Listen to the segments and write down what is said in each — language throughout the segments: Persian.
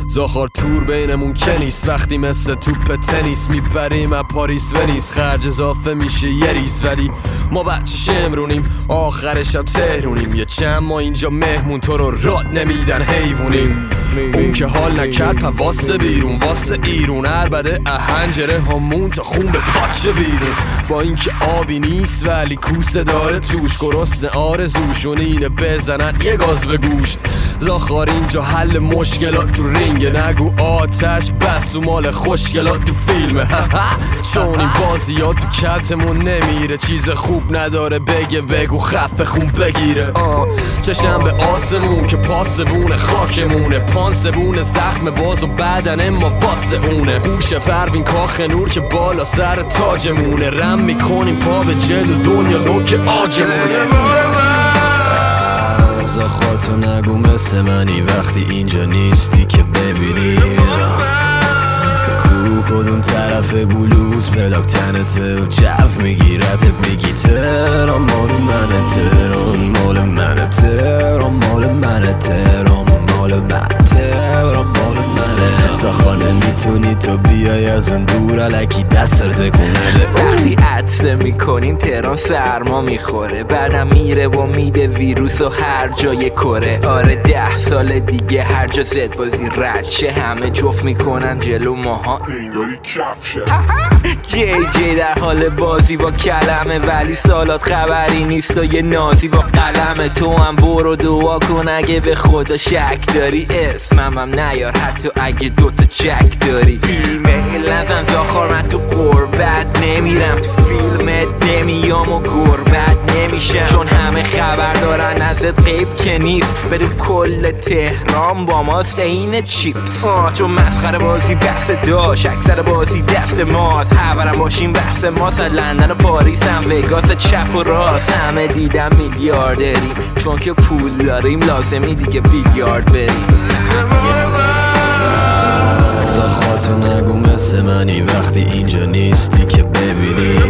زاخار تور بینمون که نیست، وقتی مثل توپ تنیس میپریم از پاریس ونیس، خرج اضافه میشه یه ریز، ولی ما بچه شمرونیم آخرش هم تهرونیم، یه چند ما اینجا مهمون تو رو راد نمیدن حیوونیم. اون که حال نکرد پا واسه بیرون، واسه ایرون عربده اهنجره همون تا خون به پاچه بیرون، با اینکه آبی نیست ولی کوسه داره توش، گرسنه آرزوشون اینه بزنن یه گاز به گوش. زاخار اینجا حل مشکلات تو رینگ، نگو آتش بس و مال خوشگلات تو فیلمه. چون این بازی ها تو کتمون نمیره، چیز خوب نداره بگه بگو خفه خون بگیره. چشم به آسمون که پاسبون خاکمونه، پانسبون زخم باز و بدن ما واسه اونه، هوش پروین کاخ نور که بالا سر تاجمونه، رم میکنیم پا به جلو دنیا نوک آجمونه. زاخار تو نگو مثل منی وقتی اینجا نیستی که ببینی کدوم طرف بلوز پلاک تنته و جو میگیرتت، میگی تهران مال منه، تهران مال منه، تهران مال منه، تهران مال منه، تهران مال منه. زاخار نمیتونی تو بیای از اون دور الکی دست رو تکون بده. وقتی عطسه میکنیم تهران سرما میخوره، بعدم میره و میده ویروس و هر جای کره. آره 10 سال دیگه هر جا زد بازی رد شه، همه جفت میکنن جلو ماها انگاری کفشه. جی در حال بازی با کلمه، ولی سالات خبری نیست و یه نازی با قلمه. تو هم برو دعا کن اگه به خدا شک داری، اسمم هم نیار حتی اگه دوتا چک داری. ایمیل نزن زاخار من تو قربت نمیرم، تو فیلمت نمیام و گربت نمیشم، چون همه خبر دارن ازت غیب که نیست، بدون کل تهران با ماست این چیپس. چون مسخره بازی بحث داشت، اکثر بازی دست ماست، خبرم باشیم بحث ماست، لندن و پاریس هم وگاس چپ و راست، همه دیدم میلیاردریم چون که پول داریم، لازمی دیگه بیلیارد بریم. زاخار تو نگو مثل منی وقتی اینجا نیستی که ببینی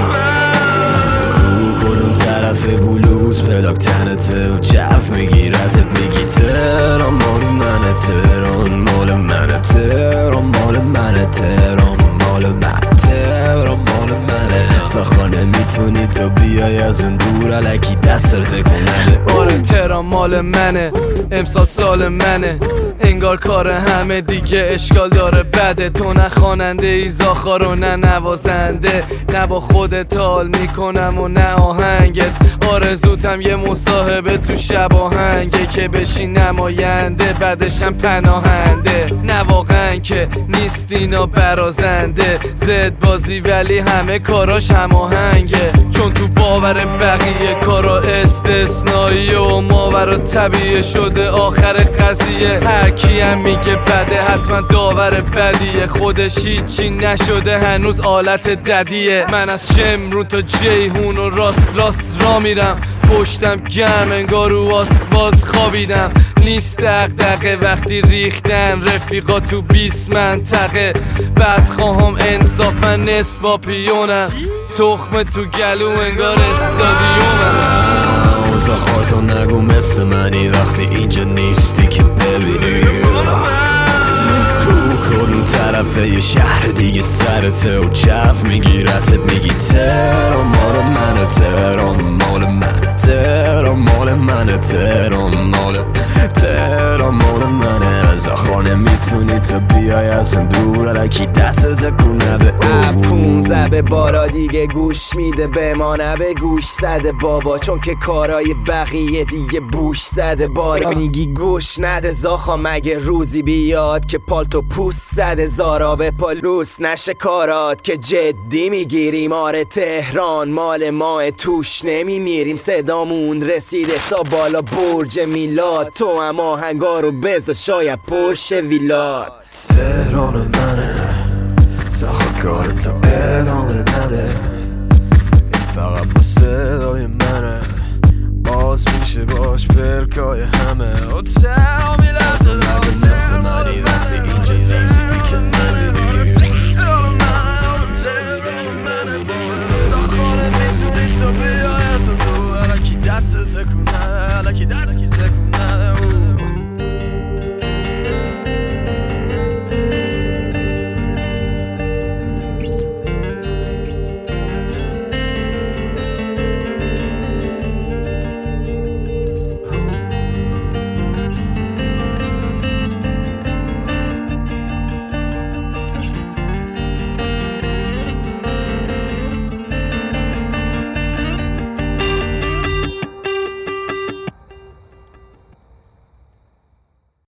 کدوم طرف بلوز پلاک تنته و جو میگیرتت، میگی تهران مال منه، تهران مال منه، تهران مال منه، تهران مال منه، تهران مال منه. زاخار نمیتونی تو بیای از اون دور الکی دست رو تکون بده. آره تهران مال منه، امسال سال منه، انگار کار همه دیگه اشکال داره بده. تو نه خواننده ای زاخار و نه نوازنده، نه با خودت حال میکنم و نه آهنگت. آرزوتم یه مصاحبه تو شب آهنگه که بشی نماینده بعدشم پناهنده. نه واقعا که نیست اینا برازنده، زد بازی ولی همه کاراش هم آهنگه، چون تو باور بقیه کارا استثنایی و ماورا طبیعه شده آخر قضیه. هرکی هم میگه بده حتما داور بدیه، خودش هیچی نشده هنوز آلت ددیه. من از شمرون تا جیهون و راست راست را میرم، پشتم گرم انگار رو آسفالت خوابیدم، نیست دغدغه وقتی ریختن رفیقا تو 20 منطقه. بعد خواهم انصافا نسواپیونم، تخم تو گلو انگار استادیومم. زاخار تو نگو مثل منی وقتی اینجا نیستی که ببینی کدوم طرف یه شهر دیگه سرته و جو میگیرتت، میگی تهران مال منه، تهران مال منه، تهران مال منه، تهران مال، تهران مال منه. زاخار نمیتونی تو بیای از اون دور الکی دست تکون نده. 15 به بالا دیگه گوش میده به ما نه به گوش زده بابا، چون که کارای بقیه دیگه بوش زده بالا. میگی گوش نده زاخا مگه روزی بیاد که پالتو پوست زده زارا به پالوس نشه کارات که جدی میگیریم. آره تهران مال ما توش نمیمیریم، صدامون رسیده تا بالا برج میلاد، تو هم آهنگا رو بذار شاید پرش ویلات. تهران منه زاخار کارتو ادامه نده، این فقط با صدای منه، باز میشه باش پلکای همه. و تهران میلرزه مثل منی وقتی اینجا نیستی که نمیدی